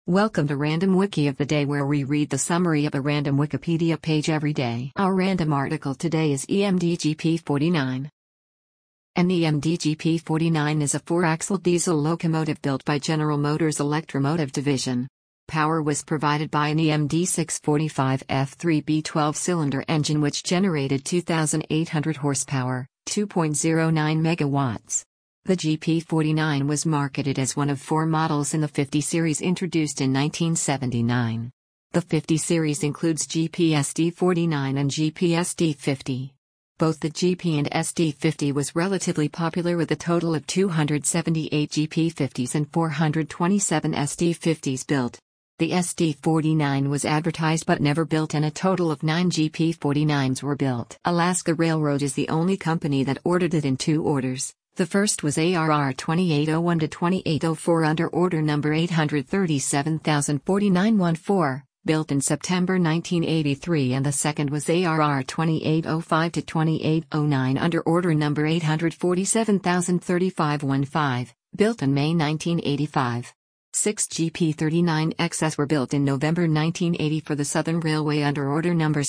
Welcome to Random Wiki of the Day, where we read the summary of a random Wikipedia page every day. Our random article today is EMDGP-49. An EMDGP-49 is a 4-axle diesel locomotive built by General Motors Electromotive Division. Power was provided by an EMD 645 F3 B12-cylinder engine which generated 2,800 horsepower, 2.09 megawatts. The GP-49 was marketed as one of 4 models in the 50 series introduced in 1979. The 50 series includes GP-SD-49 and GP-SD-50. Both the GP and SD-50 was relatively popular, with a total of 278 GP-50s and 427 SD-50s built. The SD-49 was advertised but never built, and a total of 9 GP-49s were built. Alaska Railroad is the only company that ordered it in 2 orders. The first was ARR 2801 to 2804 under order number 837,04914, built in September 1983, and the second was ARR 2805 to 2809 under order number 847,03515, built in May 1985. 6 GP-39XS were built in November 1980 for the Southern Railway under order number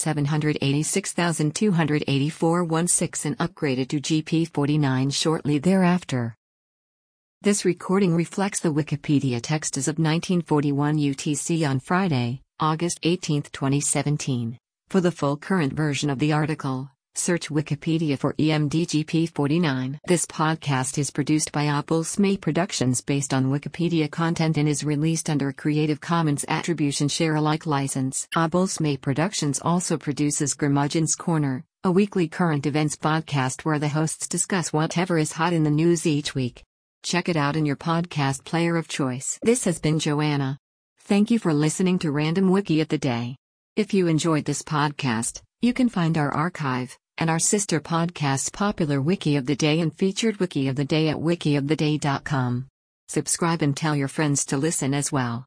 786,284-16 and upgraded to GP-49 shortly thereafter. This recording reflects the Wikipedia text as of 1941 UTC on Friday, August 18, 2017. For the full current version of the article, search Wikipedia for EMDGP-49. This podcast is produced by Oppulsme Productions based on Wikipedia content and is released under a Creative Commons Attribution Share Alike license. Oppulsme Productions also produces Curmudgeon's Corner, a weekly current events podcast where the hosts discuss whatever is hot in the news each week. Check it out in your podcast player of choice. This has been Joanna. Thank you for listening to Random Wiki of the Day. If you enjoyed this podcast, you can find our archive and our sister podcasts Popular Wiki of the Day and Featured Wiki of the Day at wikioftheday.com. Subscribe and tell your friends to listen as well.